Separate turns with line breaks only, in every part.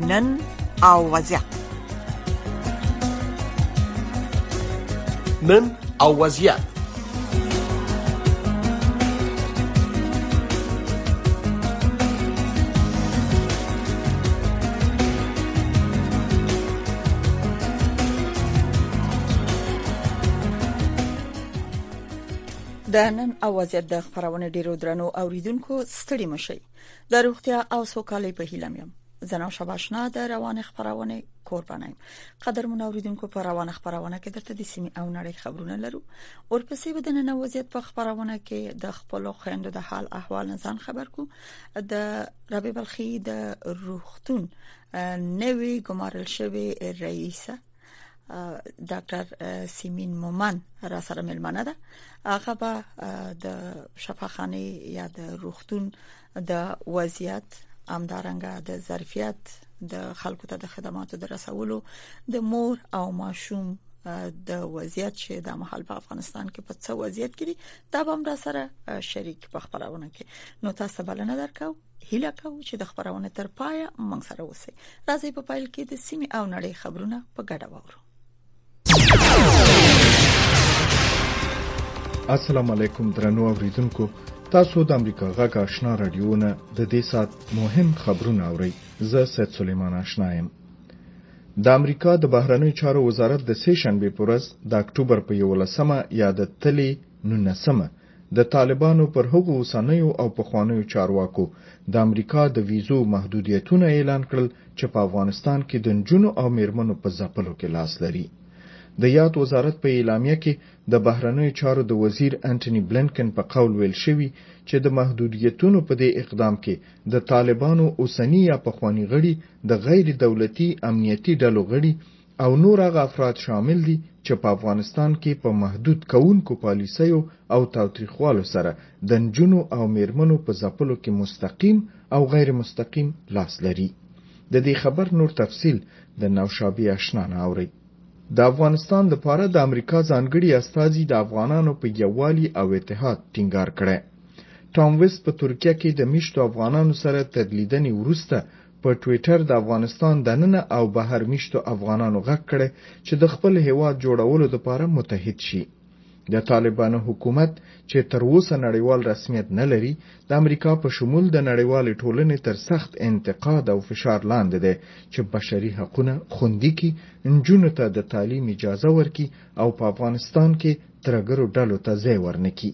نن او وضعیت.
نن او وضعیت.
د نن او وضعیت د خبرونه ډیرو درنو اوریدونکو ستړي مشي. د روغتیا او سوکالۍ په هیله یم. زناو شباشنا د روان خبرونه قربانایم. قدرمن اوریدونکو په روان خبرونه کې درته د سیمې او نړۍ خبرونه لرو. ورپسې به د نن او وضعیت په خبرونه کې د خپل خويندو د حال احوال نه ځان خبر کو. د ربيع بلخي د روغتون نوې ګمارل شوی رئیسه ډاکټر سیمین مومن را سره ملمنه ده. هغه به د شفاخانه یا د روغتون د وضعیت امدارنګه د ظرفیت د خلکو ته د خدماتو د رسولو د مور او ماشوم د وضعیت چې د محل په افغانستان کې په څه وضعیت کې دا به هم را سره شریک په خبرونه کې. نو تاسو بلنه درکو هیله کوم چې د خبرونه تر پایه موږ سره اوسئ. راځي په پایل کې د سیمې او نړۍ خبرونه په ګډه وورو.
السلام علیکم درنو اوریدونکو، تاسو د امریکا غږ آشنا رادیو نه د دې سات مهم خبرونه اورئ. زه سید سلیمان آشنا یم. د امریکا د بهرنیو چارو وزارت د سه شنبه په ورځ د اکتوبر په 11مه یا د تلې 19مه د طالبانو پر هغو اوسنیو او پخوانیو چارواکو د امریکا د ویزو محدودیتونه اعلان کړل چې په افغانستان کې د نجونو او میرمنو په ځپلو کې لاس لري. د یاد وزارت په اعلامیه کې د بهرنیو چارو د وزیر انټونی بلنکن په قول ویل شوی چې د محدودیتونو په دې اقدام کې د طالبانو اوسنی یا پخوانی غړي د غیر دولتي امنیتي ډلو غړي او نور هغه افراد شامل دي چې په افغانستان کې په محدود کوونکو پالیسیو او تاوتریخوالو سره د نجونو او میرمنو په ځپلو کې مستقیم او غیر مستقیم لاس لري. د دې خبر نور تفصیل د نوشابه آشنا نه اوري. د افغانستان لپاره د امریکا ځانګړي استازي د افغانانو په یووالي او اتحاد ټینګار کړي. ټام ویست په ترکیه کې د میشتو افغانانو سره تدلیدنې وروسته په ټوئیټر د افغانستان دننه او بهر میشتو افغانانو غږ کړي چې د خپل هیواد جوړولو لپاره متحد شي. د طالبانو حکومت چې تر اوسه نړیوال رسمیت نه لري، د امریکا په شمول د نړیوال ټولنې تر سخت انتقاد او فشار لاندې دی چې بشري حقوقونه خوندي کړي، نجونو ته د تعلیم اجازه ورکړي او په افغانستان کې ترګرو ډلو ته ځای ورنکړي.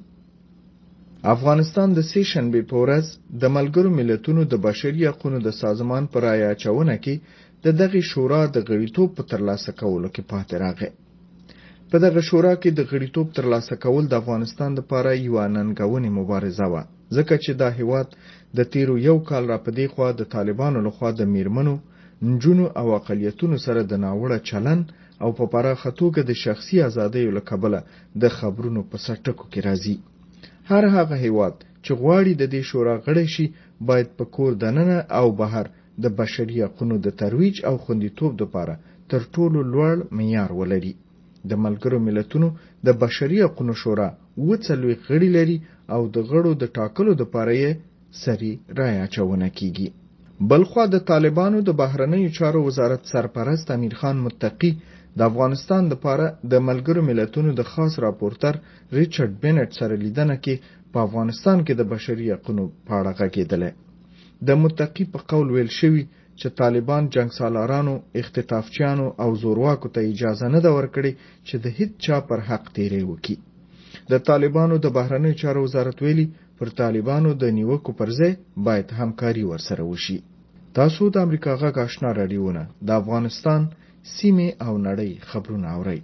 افغانستان د سه شنبه په ورځ د ملګرو ملتونو د بشري حقوقو د سازمان پر رایه اچونه کې د دغه شورا د غړیتوب په ترلاسه کولو کې پاتې راغی. په دغه شورا کې د غړیتوب ترلاسه کول د افغانستان لپاره یو ننګونې مبارزه و، ځکه چې دا هیواد د تیرو یو کال را پدې خوا د طالبانو لخوا د میرمنو، نجونو او اقلیتونو سره د ناوړه چلن او په پراخه توګه د شخصي ازادۍ له کبله د خبرونو په سټکو کې راځي. هر هغه هیواد چې غواړي د دې شورا غړی شي باید په کور دننه او بهر د بشري حقوقو د ترویج او خوندیتوب لپاره تر ټولو لوړ معیار ولري. د ملګرو ملتونو د بشري حقوقو شورا 40 غړي لري او د غړو د ټاکلو لپاره یې سری رایه اچونه کیږي. بلخوا د طالبانو د بهرنیو چارو وزارت سرپرست امیر خان متقی د افغانستان لپاره د ملګرو ملتونو د خاص راپورټر ریچارډ بینټ سره لیدنه کې په افغانستان کې د بشري حقوقو په اړه غږېدل. د متقی په قول ویل شوی چې طالبان جنگ سالارانو، اختطافچیانو او زورواکو ته اجازه نه ده ورکړې چې د هیڅ چا پر حق تیری وکړي. د طالبانو د بهرنیو چارو وزارت ویلي پر طالبانو د نیوکو پر ځای باید همکاري ورسره وشي. تاسو د امریکا غږ آشنا رادیوونه د افغانستان سیمې او نړۍ خبرونه اورئ.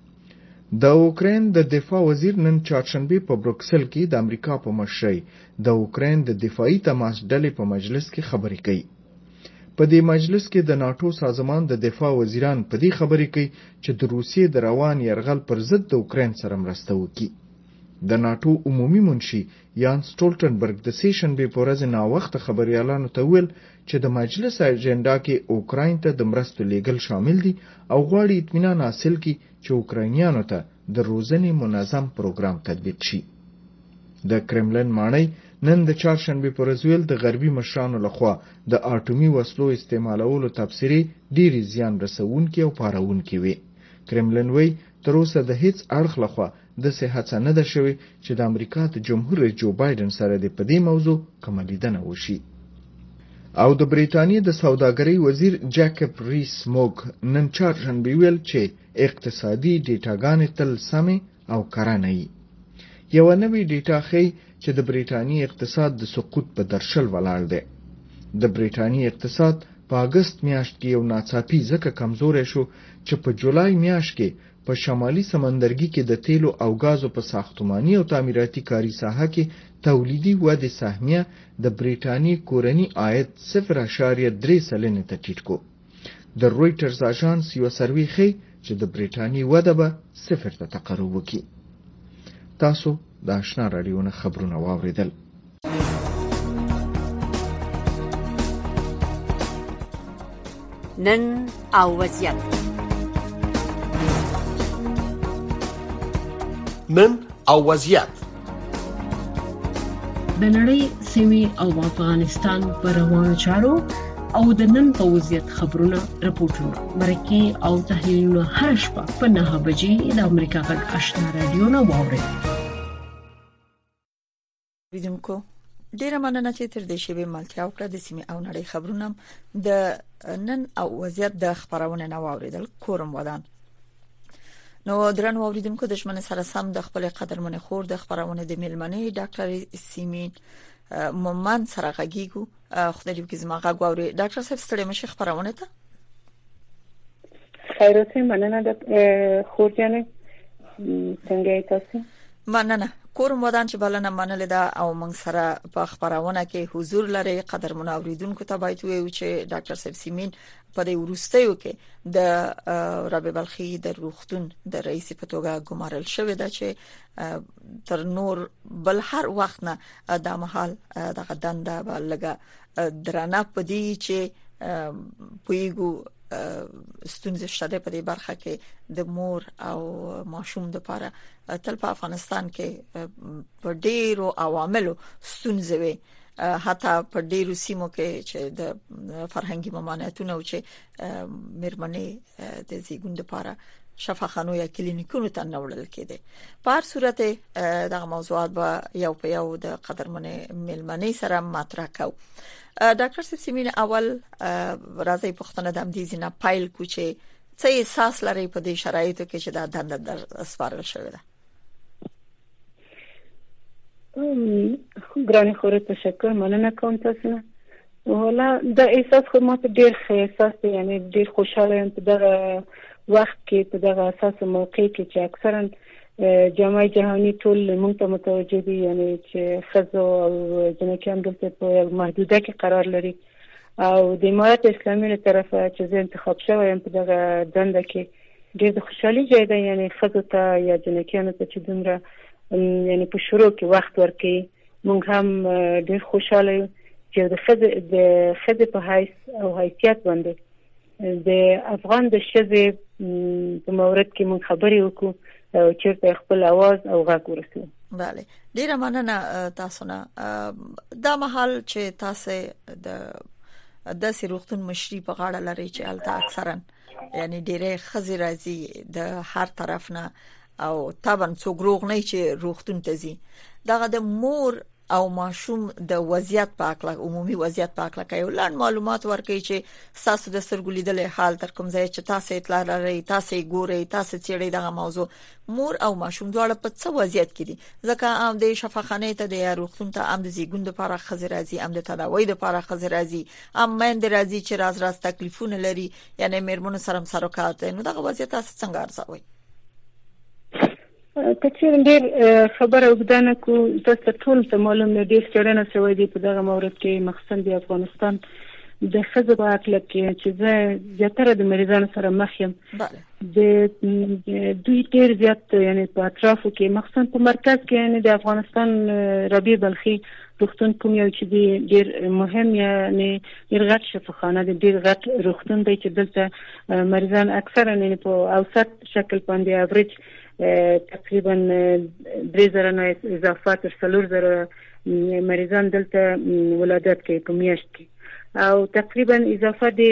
د اوکراین د دفاع وزیر نن چهارشنبه په بروکسل کې د امریکا په مشرۍ د اوکراین د دفاعي تماس ډلې په مجلس کې خبرې کوي. په دې مجلس کې د ناتو سازمان د دفاع وزیران په دې خبرې کوي چې د روسیې د روان یرغل پر ضد د اوکراین سره مرسته وکړي. د ناتو عمومي منشي یان سټولټنبرګ د سه شنبه په ورځ ناوخته خبريالانو ته ویل چې د مجلس اجنډا کې اوکراین ته د مرستو لیږل شامل دي او غواړي اطمینان حاصل کړي چې اوکراینیانو ته د روزنې منظم پروګرام تطبیق شي. د کرملن ماڼۍ نن د چهارشنبه پر ورځ ویل د غربي مشرانو لخوا د اټومي وسلو استعمالولو تبصرې ډېری زیان رسونکي او پارونکي وي. کرملن وی تر اوسه د هیڅ اړخ لخوا د صحت نه ده شوی چې د امریکا د جمهور رئیس جو بایدن سره د پدې موضوع کوم لیدنه وشي. او د بریټانیې د سوداګرۍ وزیر جاکب ریس موګ نن چهارشنبه ویل چې اقتصادي ډیټاګانې تل سمې او کره نه وي. یو نوې ډیټا ښیي چې د بریټانیې اقتصاد د سقوط په درشل ولاړ دی. د بریټانیې اقتصاد په اگست میاشت کې یو ناڅاپي ځکه کمزورې شو چې په جولای میاشت کې په شمالي سمندرګي کې د تیلو او غازو په ساختماني او تعمیراتي کاري ساحه کې تولیدي ودې سهمیه د بریټانیې کورنی عاید 0.3% ته ټیټ کو. د رویټرز اژانس یو سروې ښیي چې د بریټانیې وده به 0 ته تقرب وکړي. تاسو د آشنا رادیو نه خبرونه واوریدل.
نن او وضعیت.
نن او وضعیت.
د نړۍ سیمې او افغانستان پر روانو چارو او د نن په وضعیت خبرونه، راپورټونه، مرکې او تحلیلونه هر شپه په 9 بجې د امریکا غږ آشنا رادیو نه واورئ.
ویدونکو ډیره مننه چې تر دې شیبې ملتیا وکړه. د سیمې او نړۍ خبرونه د نن او وضعیت د خبرونه نه واوریدل. کورم ودان نو درنو اوریدونکو د شمن سره سم د خپل قدرمن خور د خبرونه د میلمنې ډاکټر سیمین مومن سره غږیږو. خدای دې زما غږ واوري. ډاکټر صاحب ستړي مشه خبرونه ته
خیرته مننه د خور جانې څنګه تاسو؟ مننه.
کورم ودان چې بلنه منل ده او موږ سره په خبرونه کې حضور لري. قدرمن اوریدونکو ته باید ویو چې ډاکټر صاحب سیمین په دې ورستیو کې د رابعه بلخي د روغتون د رئیس په توګه ګمارل شوې ده چې تر نور بل هر وخت نه د محل د دنده بلګه درنه پدې چې پویګو ستونزې شته په دې برخه کې د مور او ماشوم د لپاره تل په افغانستان کې په ډیرو عواملو ستونزې وي. حتی په ډیرو سیمو کې چې د فرهنګي ممانعتونو چې مېرمنې د زیږون لپاره شفاخانو یا کلینیکونو ته نوړل کېده. په هر صورت دغه موضوعات به یو په یو د قدرمن میلمنې سره مطرح کوو. ډاکټر سیمین اول راځي پښتنه د امدیزي نه پایل کو چې څه احساس لري په دې شرایطو کې چې دا دنده در اسپارل شوې ده؟
ګرانه خوري تشکر مننه کوم تاسو نه. ولا د احساس خو ماته ډیر ښه احساس دی، یعنی ډیر خوشاله یم په دغه وخت کې، په دغه اساس موقع کې چې اکثرا جامعه جهانی ټول موږ ته متوجه دي، یعنی چې خزو او جنکیان دلته په محدوده کې قرار لري او د امارت اسلامي له طرفه چې زه انتخاب شوم په دغه دنده کې ډیر د خوشحالي ځای دی. یعنی خزو ته یا جنکیانو ته چې دومره یعنی په شروع کې وخت ورکړي موږ هم ډیر خوشاله یو چې د خزې په او حیثیت باندې د افغان د شذې په مورد کې موږ خبرې وکړو او چیرته خپل आवाज او غږ ورسوي.
بله ډیره مننه تاسو نه. دا محل چې تاسو د سیروختون مشري په غاړه لري چې الته اکثرا یعنی ډیره خزې راځي د هر طرف نه او طبعا څوک روغ نه چې روغتون ته ځي. دغه د مور او ماشوم د وضعیت په اړه عمومي وضعیت په اړه کوي لاندې معلومات ورکړي چې تاسو د سرګو لیدل حال تر کوم ځای چې تاسو اطلاع لرئ، تاسو ګورئ، تاسو چیرې دغه موضوع مور او ماشوم دواړه په څه وضعیت کې دي. ځکه ام د شفاخانه ته د روغتون ته ام د زیګون لپاره خزر راځي، ام د تداوی لپاره خزر راځي، ام مند راځي چې راز تکلیفونه لري، یعنی مېرمنو سره سروکات. نو دغه وضعیت تاسو څنګه ارزوي؟
کچیر ډیر خبره وګدانه کو تاسو ټول ته معلوم دی څرنه شوی دی په دغه مورد کې مخصوصا د افغانستان د خزو په اړه کې چې زه زیاتره د مریضانو سره مخ یم. د دوی ډیر زیات یعنی په اطرافو کې مخصوصا په مرکز کې یعنی د افغانستان رابعه بلخي روغتون کوم یو چې ډیر مهم یعنی ډیر غټ شفاخانه دی، ډیر غټ روغتون دی چې دلته مریضان اکثرا یعنی په اوسط شکل باندې اوریج تقریبا 3000 نه اضافه تر 4000 مریضان دلته ولادت کوي په میاشت کې او تقریبا اضافه د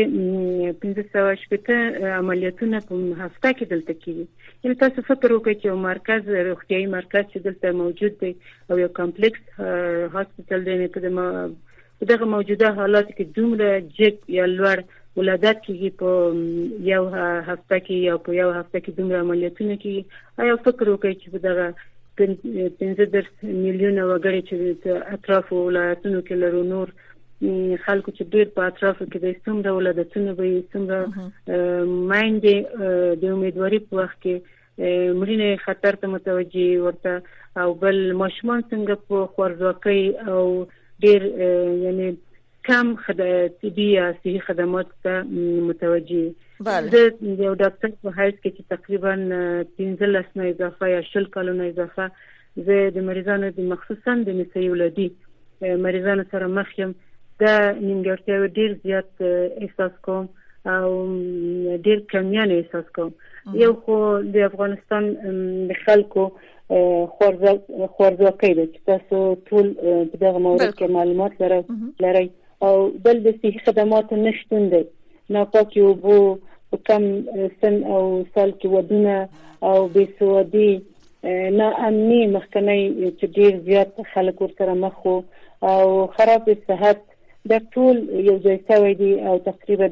1580 عملیاتونه په هفته کې دلته کیږي. یعنی تاسو فکر وکړئ چې یو مرکز روغتیايي مرکز چې دلته موجود دی او یو کمپلیکس هاسپټل دی په دغه موجوده حالات کې دومره جګ یا لوړ ولادت کیږي په یو هفته کې یا په یو هفته کې دومره عملیاتونه کیږي. آیا فکر وکړئ چې په دغه 15 میلیونه وګړي چې اطراف ولایتونو کې لرو نور خلکو چې ډېر په اطرافو کې د څومره ولادتونه به څومره مایندې د امیدواري په وخت کې مړینې خطر ته متوجي ورته او بل ماشومان څنګه په خوارځواکۍ او ډېر یعنی کم طبي یا صحي خدمات ته متوجي. زه یو ډاکټر په حیث کې چې تقریبا 15 نه اضافه یا 20 کلونه اضافه زه د مریضانو د مخصوصا د نسایي ولادي مریضانو سره مخ یم. دا نیمګړتیاوې ډېر زیات احساس کوم او ډېر کمیان احساس کوم. یو خو د افغانستان د خلکو خوارځواکۍ ده چې تاسو ټول په دغه مورد کې معلومات لرئ او بل د صحي خدماتو نشتون دی. ناپاکې اوبه په کم سن او سال کې ودونه او بېسوادي ناامني مخکنی چې ډېر زیات خلک ورسره مخ وو او خراب صحت دا ټول یو ځای شوی دی او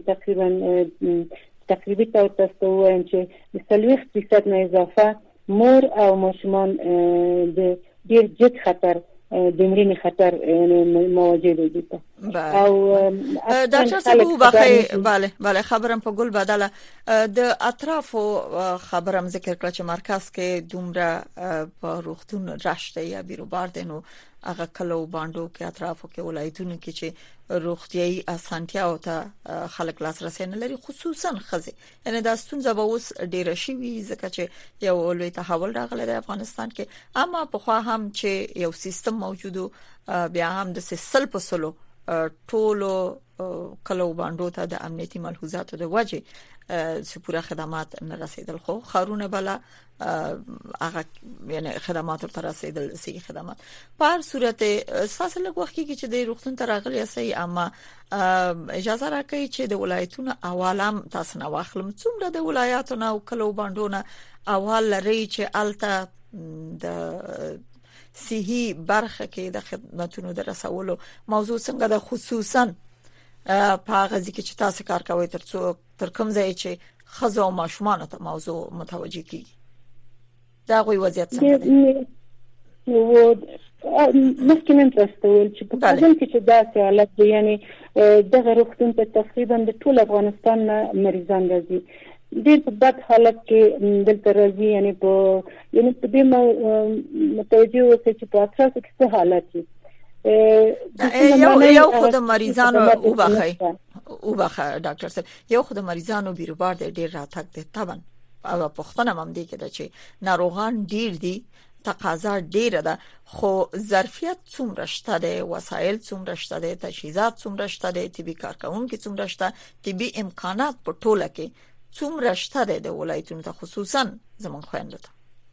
تقریبي تاسو ته وایم چې د 40% نه اضافه مور او ماشومان د ډېر جد خطر د مړینې خطر مواجه دي.
او ډاکټر صاحب بله خبرم په ګل بدله د اطرافو خبرم ذکر کړ چې مرکز کې دومره په روغتون راشته یا بیروبار دینو هغه کلو باندو کې اطرافو کې ولایتونو کې چې روغتيایي اسانتیا او ته خلک لاسرسي نه لري خصوصا خزه. یعنی دا ستونزه به اوس ډیره شي ځکه چې یو لوی تحول راغلی د افغانستان کې اما په خوا هم چې یو سیستم موجودو بیا هم د سل په سلو ټولو کلو باندو ته د امنیتي ملحوظاتو د وجه چې پوره خدمات نه رسیدل خو خارونه بلا هغه یعنی خدمات تر رسیدل سي خدمات په هر صورت اساس له وخت کې چې د روغتون تر راغلی سي اما اجازه راکړي چې د ولایتونو اوالم تاسو نه واخلم څومره د ولایتونو او کلو باندونه اول لري چې الته د صحي برخه کې د خدماتونو د رسولو موضوع څنګه د خصوصا په هغه ځکه چې تاسو کار کوي تر کوم ځای چې خزو او ماشومان ته موضوع متوجي کیږي دا غوي وضعیت څنګه دی؟
نو ممکن تاسو چې په ځل کې چې دا حالت دی یعنی دغه روغتون ته تقریبا د ټول افغانستان مریضان راځي ډېر په بد حالت کې دلته راځي یعنی په دې متوجي اوسئ چې په اطرافو کې څه حالت دی.
یو خود مریضانو وبخه ډاکټر صاحب یو خود مریضانو بیروبار ډېر راتګ دي طبعا او پښتنه هم دي کې چې ناروغان ډېر دي تقاضا ډېره ده خو ظرفیت څومره شته ده وسایل څومره شته ده تجهیزات څومره شته ده طبي کارکونکو څومره شته طبي امکانات په ټوله کې څومره شته ده د ولایتونو ته خصوصا زمون خويندو ته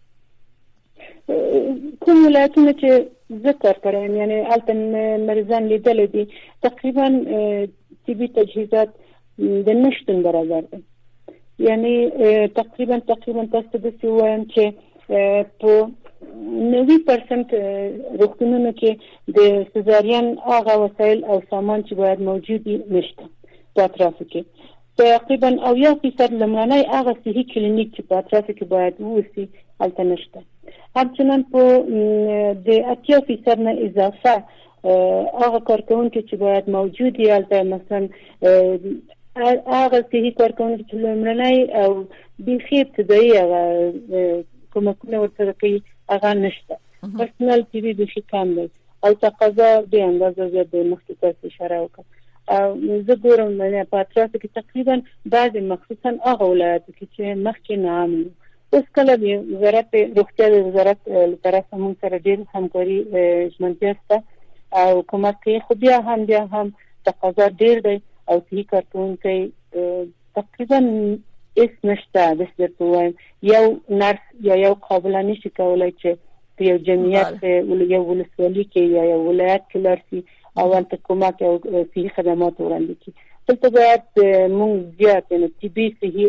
کوم ولایتونه چې ذکر کړم یعنی البته مریضان لیدل دي تقریبا طبي تجهیزات د نشټن برابر دي یعنی تقریبا تاسو د څه وایم چې په 90% روغتونونو کې د سزارین هغه وسایل او سامان چې باید موجود نشته په اطرافو کې تقریبا او 1% لمړنۍ هغه صحي کلینیک چې په اطرافو کې باید ووسی هلته نشته. همچنان په د 80% نه اضافه هغه کارکونکو چې باید موجود وي هلته مثلا هغه صحي کارکونکو چې لمړنۍ او بيخي ابتدایي هغه کومکونه ورته کوي هغه نشته. پرسنل طبي بيخي کم دی او تقاضا د اندازه زیات د مخکې اشاره وکړه. زه ګورم نه په اطرافو کې تقریبا بعض مخصوصا هغه ولایتو کې چې مخکې نامي اوس کله د وزارت روغتیا د وزارت له طرفه موږ سره ډېر همکاري ژمنتیا شته او کومک کوي خو بیا هم تقاضا ډېر دی او صحي کارکونکي تقریبا اس نشته د ستورو یو نرس یا یو قابل نشي کولای چې په یو جمعیت یو ولسوالي کې یا یو ولایت کې لرسي او ورته کومک او صحي خدمات وړاندې کړي. دلته باید موږ زیات طبي صحي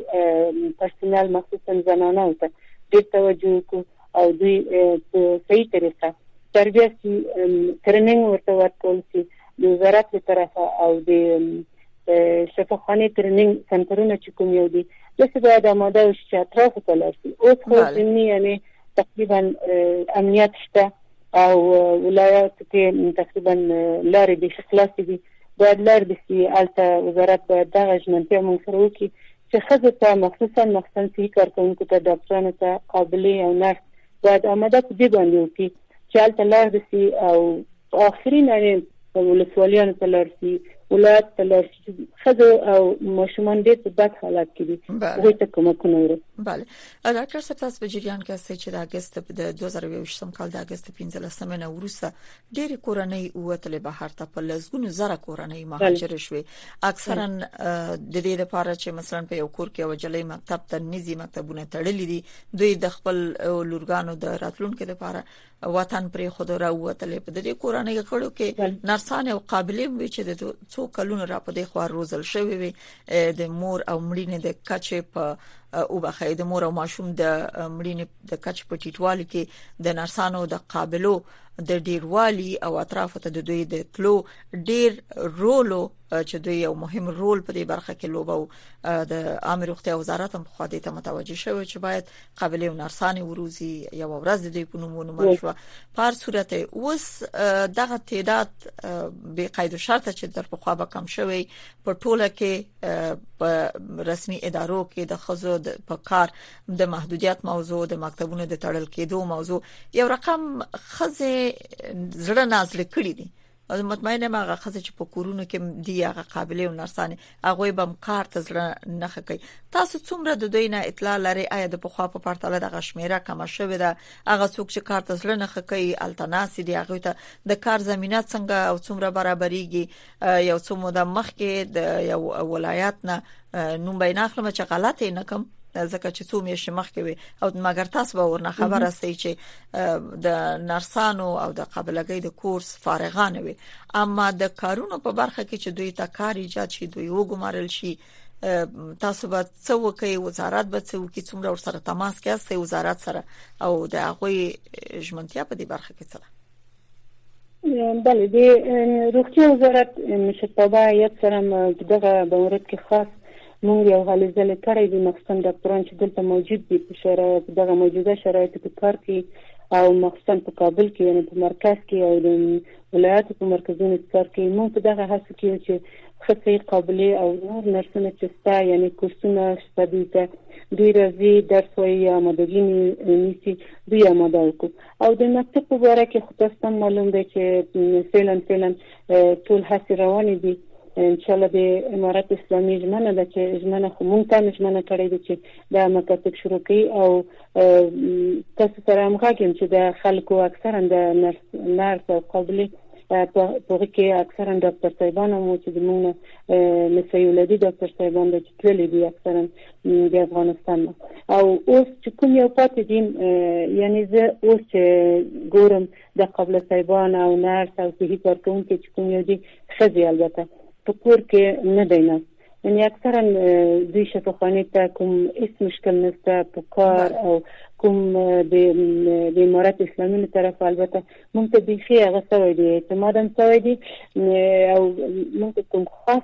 پرسونل مخصوصا زنانه ته ډېر توجه وکړو او دوی په صحیح طریقه تربیه سي ټریننګ ورته ورکول سي د وزارت له طرفه او د شفاخانه ټریننګ سنټرونه چې کوم یو دي دغه باید آماده وشي چې اطراف ته لرسي. اوس خو یعنی تقریبا امنیت شته او ولایت کې تقریبا لارې د خلاصې دي باید لار د سیالته وزارت باید دغه ژمنتیا موږ سره وکړي چې ښځو ته مخصوصا صحي کارکوونکو ته ډاکټرانو ته قابلې او نرس باید آماده په دې باندې وکړي چې هلته لار د سي او آخرین یعنې ولسوالیانو ته لار سي ولایت ته لار سي ښځو او ماشومان ډېر په بد حالت کې دي هغوی ته کومکونه ورسي.
بله ډاکټر صاحب تاسو په جریان کې هستئ چې د اګست د 2023 کال د اګست 15 نه وروسته ډېرې کورنۍ ووتلې بهر ته په لسګونو زره کورنۍ مهاجر شوې اکثرا د دې لپاره چې مثلا په یو کور کې یو جلۍ مکتب ته نږدې مکتبونه تړلې دي دوی د خپل لورګانو د راتلونکو لپاره وطن پرې خود راووتلې په دې کورنۍ غړو کې نرسان او قابلیت وي چې د څو کلونو را په دې خو روزل شوی وي د مور او مړینې د کچې په او بخای د مور او ماشوم د مړینې د کچې په ټیټوالي کې د نرسانو د قابلو د ډیروالي او اطراف ته د دوی د تلو ډیر رولو چې دوی یو مهم رول په دې برخه کې لوبو د عامه روغتیا وزارت هم خو دې ته متوجه شوی چې باید قابلې او نرسانې وروزي یو ورځ د دې په نومونو مرشوه په هر صورت اوس دغه تعداد به قید و شرط چې در په خوا به کم شوی په ټوله کې په رسمي ادارو کې د خزو په کار د محدودیت موضوع د مکتبونو د تړل کېدو موضوع یو رقم خزه زړه نازل کړی دي او مطمئنه ما هغه خزه چې په کورونو کې دی هغه قابلې او نرسانې هغه به کار ته زړه نه خکې. تاسو څومره د دوی نه اطلاع لري آیا د پخوا په پرتله د غشمیره کم شوه ده هغه څوک چې کار ته زړه نه خکې التناسي دی هغه ته د کار زمينه څنګه او څومره برابرېږي یو څو موده مخکې د یو ولایت نه نوم بیناخلم چې غلطه نه کوم ځکه چې څو میاشتې مخکې وي او مګر تاسو به ورنه خبر استئ چې د نرسانو او د قابلګۍ د کورس فارغان وي اما د کارونو په برخه کې چې دوی ته کار ایجاد شي دوی وګمارل شي تاسو به څه وکړي وزارت به څه وکړي څومره ور سره تماس کې است وزارت سره او د هغه ژمنتیا په دې برخه کې څه
بله د روغتیا وزارت مشتبه سره دغه مورد کې خاص مونږ یو هلې ځلې کړی دي مخصوصا ډاکټران چې دلته موجود دي په شرایط دغه موجوده شرایطو کې کار کوي او مخصوصا په کابل کې یعنی په مرکز کې او د ولایاتو په مرکزونو کې کار کوي. مونږ په دغه هڅه کې چې خصوصي قابلې او نور نرسونه چې ستا یعنی کورسونه شته دوی راځي درس وایي آمادګي نیسي دوی آماده وکړو او د مکتب په باره کې خو تاسو معلوم دی چې فعلا ټول هڅې روانې دي ان شاء الله د امارات اسلامي ژمنه ده چې ژمنه خو مونږ ته ژمنه کړې ده چې د مکاتب شروع کړي او تاسو سره همغږیم چې د خلکو اکثرا د نرس او قابلې په کې اکثرا ډاکټر صاحبان مو چې موږ نسایي ولادي ډاکټر صاحبان د چتلې دي اکثرا د افغانستان او اوس چې کوم یو پاتې دي یعنی زه اوس ګورم د قابل صاحبان او نرس او صحي کارکوونکي چې کوم یو دي خزي البته په کور کې نه دی نه یعنی اکثرا دوی شفاخانه ته کوم هیڅ مشکل نشته په کار او کوم د امارات اسلامي له طرف البته مونږ ته بيخي هغه سوي دي اعتماد هم سوي دي او مونږ کوم خاص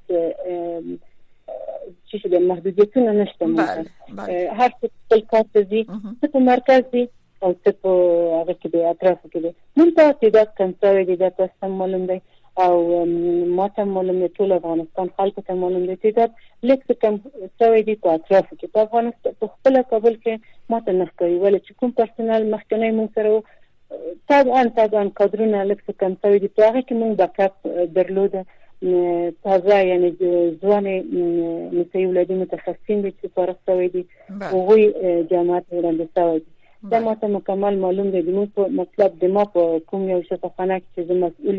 چې د محدودیتونو نشته مونږ هر څه په کار دي په مرکز دي او څه په هغه کې د اطراف کې دي مونږ ته تعداد کم سوي دي د تاسو معلوم دی او ماته معلوم دی ټول افغانستان خلکو ته معلوم دی تعداد لیک کم سوي دي په اطراف کې په افغانستان په خپل کابل کې ماته نه کوي ولې چې کوم پرسونل مخکنی مونږ سره طبعا قدرونه لیک کم سوي دي په هغه کې مونږ بکاپ درلوده تازه یعنی ځواني نسایي ولادي متخصصین دي چې فارغ سوي دي هغوی جامعات وړاندې سوي دي دا ماته مکمل معلوم دی موږ په مطلب د ما په کوم یو شفاخانه کې چې مسؤل یم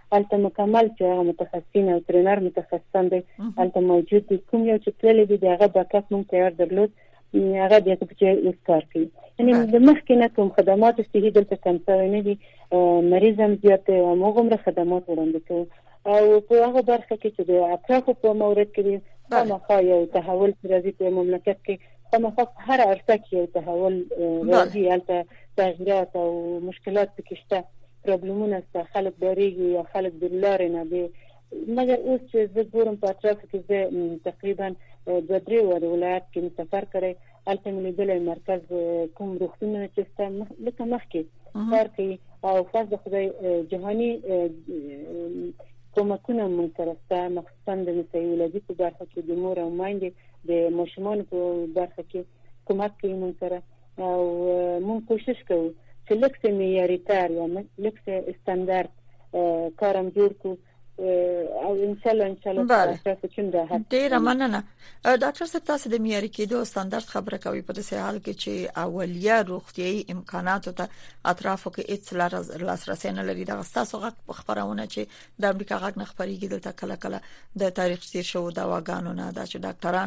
البته مکمل چې هغه متخصصین او ټرینر متخصصان دي البته موجود دي. کوم یو چې تللی دی هغه باکاپ مونږ تیار درلود، هغه د چې کار کوي. یعنی د مخکې نه کوم خدمات صحي دلته کم شوی نه دي، مریض هم زیات او موږ هم خدمات وړاندې کوو. او په هغه برخه کې چې د اطرافو په مورد کې خامخا یو تحول راځي په مملکت کې، خامخا هر عرصه کې یو تحول راځي، هلته تغییرات او مشکلات پکې شته، پرابلمونه شته، خلک ډارېږي یا خلک د لارې نه دي. مګر اوس چې زه ګورم په اطرافو کې زه تقریبا 2-3 ولایت کې سفر کړی، هلته مې لیدلی مرکز کوم روغتونونه چې شته لکه مخکې کار کوي او خاص د خدای جهاني کومکونه مونږ سره شته، مخصوصا د نسایي ولادي په برخه کې د مور او میندې د ماشومانو په برخه کې کومک کوي مونږ سره. او مونږ کوشش کوو چې لږ څه معیاري کار یا لږ څه استاندارد کار هم جوړ کړو او ان شاء الله تاسو کوم ده
ډیر مننه. ډاکټر صاحب تاسو د معیاري کېدو استاندارد خبره کوي په داسې حال کې چې اولیه روغتيایي امکاناتو ته اطرافو کې هیڅ لاسرسي نه لري. دا تاسو غږ خبرونه چې د امریکا غږ نه خبريږي دلته کله کله د تاریخ تیر شو دواګانو نه دا چې ډاکټران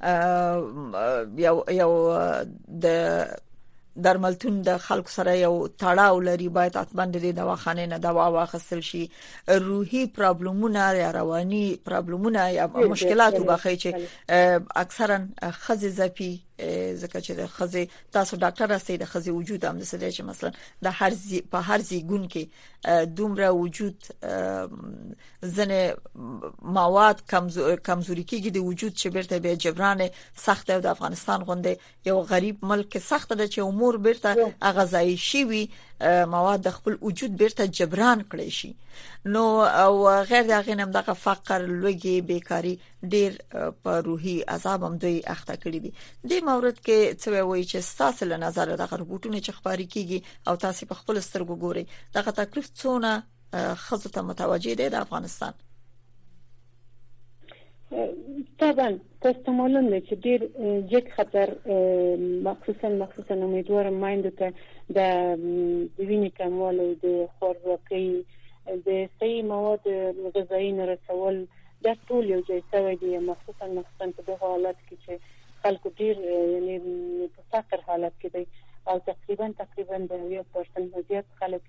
یو د درملتون د خلکو سره یو تړاو لري، باید اتمن د دواخانه نه دوا واخیستل شي. روحي پرابلمونه یا رواني پرابلمونه یا مشکلات وبخښي چې اکثرا خزي زپي ځکه چې د خزي تاسو ډاکټر راستي د خزي وجود هم د سده چې مثلا د په هر ځای کې دومره وجود زنه مواد کمزوري کېږي د وجود چې بیرته به جبران سخت د افغانستان غونډه یو غریب ملک سخت ده چې امور بیرته غذایی شي وي مواد د خپل وجود بیرته جبران کړي شي. نو او غیر دغه نم دغه فقر لوګي بیکاری ډیر په روحي عذاب هم دوی اخته کړی دي. د مورد کې څه وایي چې تاسو له نظر دغه رپورټونه چې خبري کیږي او تاسو په خپل سترګو ګوري دغه تکلیف څونه خزو ته متوجه دي د افغانستان؟
طبعا تاسو معلوم دی چې ډیر جګ خطر مخصوصا امیدوارم مایندو ته د وینې کموالی، د خوارځواکۍ، د صحیح مواد غذایی نه رسول، دا ټول یو ځای شوی دی، مخصوصا په دغه حالت کې چې خلکو ډیر یعنی په فقر حالت کې دی او تقریبا د 1% زیات خلک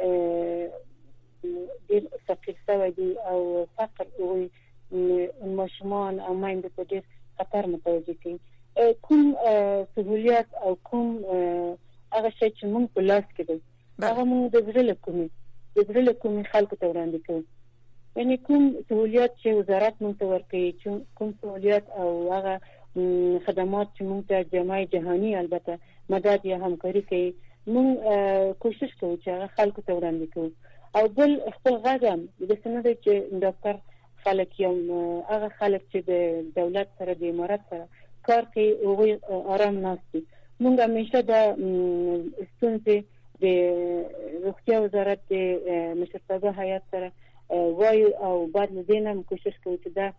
ډیر فقیر شوی دی او فقر وي ماشومان او میندې په ډیر خطر متوجه کوي. کوم سهولیات او کوم هغه شی چې موږ په لاس کې دی هغه موږ د زړه له کومې خلکو ته وړاندې کوو. یعنی کوم سهولیات چې وزارت موږ ته ورکوي، کوم سهولیات او هغه خدمات چې موږ ته جامعه جهاني البته مدد یا همکاري کوي، موږ کوشش کوو چې هغه خلکو ته وړاندې کوو. او بل خپل غږ هم د سند چې ډاکټر خلک یم هغه خلک چې د دولت سره د امارات سره کار کوي او آرام ناستي. موږ همیشه د ستونزې د روغتیا وزارت د مشرتابه هیئت سره وایو او بعد له دې نه کوشش کوو چې دا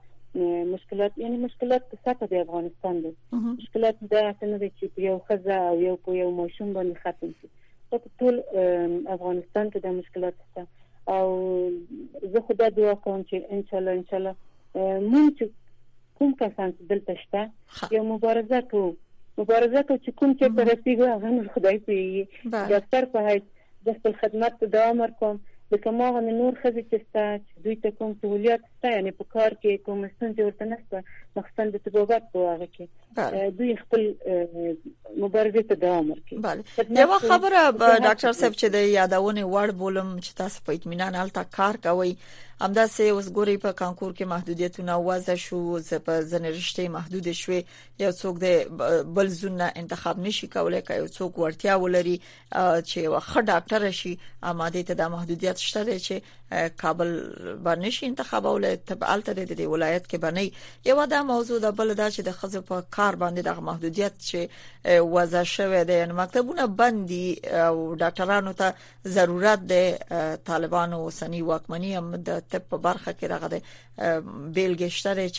مشکلات په سطح د افغانستان دي. مشکلات دا څنګه چې یو خزه او یو ماشوم باندې ختم شي. په ټول افغانستان کې د مشکلات شته او زه خدای دعا کوم چې ان شاء الله موږ کوم کسان چې دلته شته یو مبارزه کوو چې کوم چې پر رسیدو هغه خدای پیږي. ډاکټر په هیڅ د خپل خدمت ته دوام ورکوم لکه ما غو نور خزي چې شته دوی ته کوم سہولیات شته، یعنی په کار کې کوم ستونزې ورته نشته، مخصوصا د طبابت په هغه کې دوی خپل مبارزه ته دوام ورکوي.
یو خبره ډاکټر صاحب چې د یادونه وړ بولم چې تاسو په اطمینان حالت کار کوي، همداسې اوس ګوري په کانکور کې محدودیتونه وضع شو، په ځنرشته محدود شوي، یو څوک د بل زونه انتخاب نشي کولای، که یو څوک ورتیا ولري چې واخه ډاکټر شي اماده ته د محدودیت شته چې کابل باندې شي انتخابول تبعالته د ولایت کې باندې یو دا موضوع د بل دا چې د خزو په کار باندې د محدودیت چې وضع شوی دی، یعنی مکتبونه بندي او ډاکټرانو ته ضرورت دی. طالبانو سنی واکمنی هم د طب په برخه کې راغله بیلګشتره چې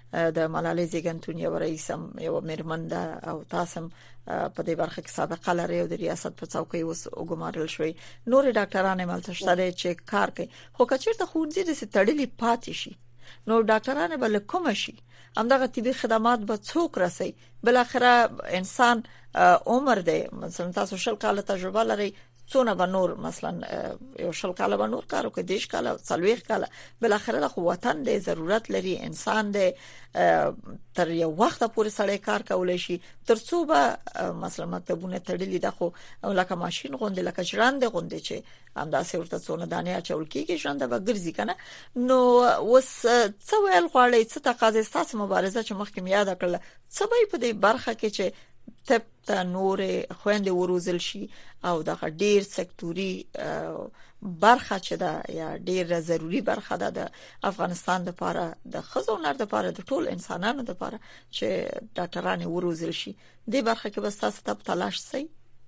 د ملالۍ زیږنتون یو رئیس یو مرمن او تاسو په دې برخه کې سابقه لري او د ریاست په څوکۍ اوس وګمارل شوی نور ډاکټرانه ملته شته چې کار کوي خو کچېرته خورځي د ستړلې پاتې شي نو ډاکټرانه بل کوم شي همدغه طبي خدمات به څوک رسي بل اخره انسان عمر دی مثلا تاسو شل کال تجربه لري څونه به نور مثلا یو شل کال به نور کارو کې دیش کال څلويخ کال بل اخره د وطن د ضرورت لري انسان د تر یو وخت پورې سړی کار کولای شي ترڅو به مثلا مکتبونه تړلې ده خو لکه ماشين غوندې لکه ژوند غوندې چې همداسې ورته څونه دانه چول کېږي ژوند به ګرځي کنه نو وس څه ویل غواړي څه تقاضا ستاسو مبارزه چې مخکې یاد کړل څه به په دې برخه کې چې ته نور خويندې وروزل شي او د ډیر سکتوري برخه چې دا یا ډیر ضروری برخه ده د افغانستان لپاره د خزونر لپاره د ټول انسانانو لپاره چې ډاکټرانه وروزل شي د برخه کې بس تاسو ته تلاش سي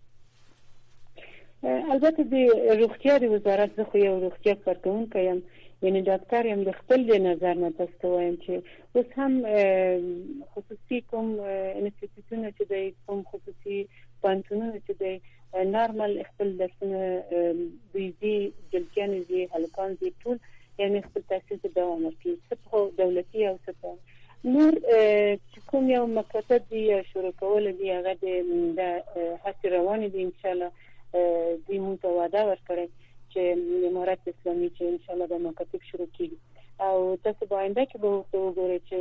البته د روغتیا د وزارت زه خو یو روغتیا کارکونکو یم یعنی ډاکټر یم د خپل نظر نه تاسو وایم چې اوس هم خصوصي کوم انسټیټیوټونه چې د کوم خصوصي پانتونونه چې د نارمل خپل درسونه بيزي جلکان دي هلکان دي ټول یعنی خپل تحصیل ته دوام ورکړي څه دولتي او څه نور چې کوم یو مکاتب دي شروع کول دي هغه د هڅې روانې دي ان شاء الله د متواده ورکړي چې امارات اسلامي چې ان شاء الله د مکاتب شروع کیږي او تاسو باندې کې به وګورئ چې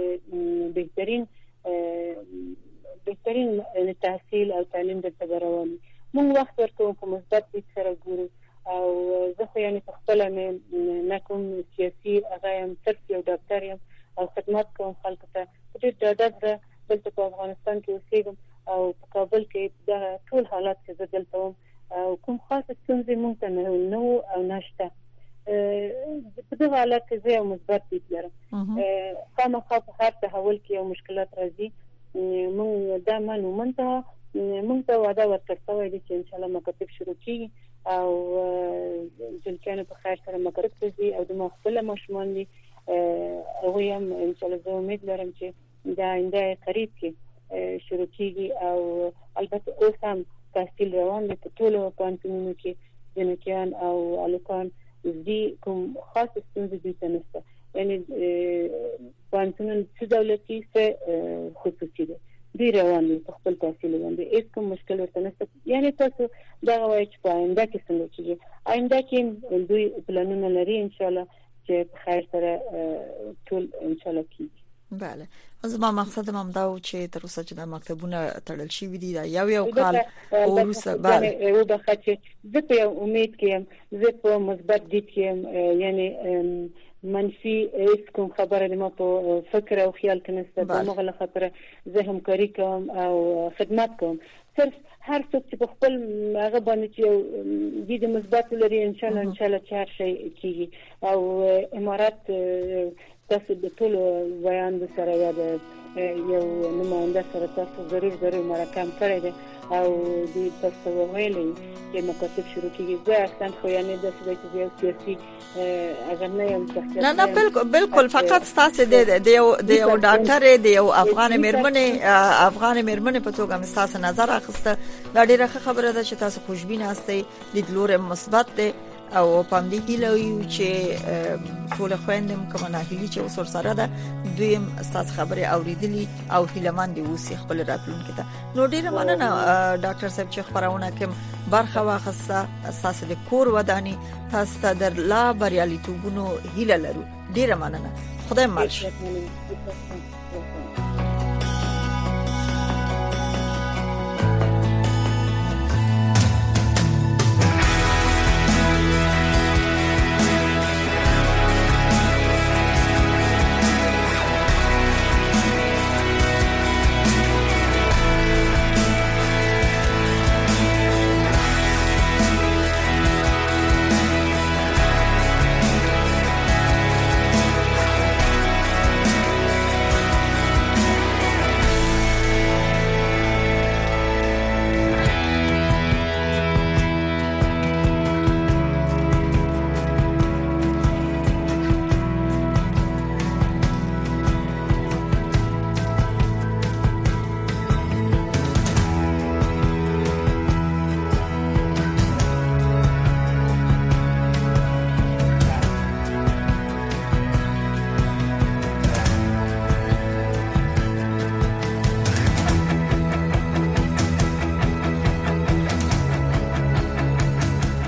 بهترین تحصیل او تعلیم د تبروي موږ وخت ورکوم په مثبت دي سره ګورو او زه خو یعنی خپل نه کوم سیاسي هغه صرف یو ډاکټر یم او خدمت کوم خلکو ته چې د ډاډه بلته په افغانستان کې اوسېږم او په کابل کې د ټول حالات چې زه دلته وم او کوم خاصه څنګه مونږ ته نو او نشته په دغه حالت کې زه مثبت دي لرم خامخا په هر تحول کې یو مشکلات راځي مونږ دا مونږ ته وعده ورکړو چې ان شاء الله مکاتب شروع کیږي او جلکانو په خیر سره مکاتب کوي او د مخبل ماشومان دي او هم ان شاء الله زه امید لرم چې دا آینده قریب کې شروع کیږي او البته اوس هم تحصیل روان دي په ټولو پانتونونو کې جنکیان او الکان دي کوم خاص ستونزې دي نشته یعنی پانتونون څه دولتي څه خصوصي دي روان دي په خپل تحصیل باندې هیڅ کوم مشکل ورته نشته یعنی تاسو دا وایي چې په آینده کې څنګه کیږي آینده کې دوی پلانونه لري ان شاء الله چې په خیر سره ټول ان شاء الله کیږي
بله زما مقصد هم دا و چې تر اوسه چې د مکتبونه تړل شي دي دا یو کال ورسره بله
او د خاطر زه په امید کې زه په مثبت دي کې یعنی منفي کوم خبره د ما په فکر او خیال کې نشته د مغله خاطر زه همکاري کوم او خدمت کوم صرف هر څوک چې په خپل هغه باندې چې د مثبت لري ان شاء الله چې هر شي کیږي او امارات تاسو د ټول بیان د سره یو نماینده سره تاسو ضرور مرکم کړی دی او د تاسو ویلي چې مکاتب شروع کیږي زه اصلا خو یعنی د سیاسي سیاسي اگر نه یم
نه بالکل فقط تاسو د یو ډاکټر د یو افغان مرمنې په توګه تاسو نظر اخیسته دا ډیره خبره ده چې تاسو خوشبین یاستئ د لور مثبت ده او پام دې هیلوي چې ټول خويندم کومه نه هیلي چې وسور سره ده دویم تاسو خبره اوریدلی او هیلمان دی وسی خپل راتلونکي ته نو ډیره مننه ډاکټر صاحب چې خبرونه کوم برخه واخصه اساس د کور ودانی تاسو ته در لا بریالیتوبونو هیله لرو ډیره مننه خدای مالش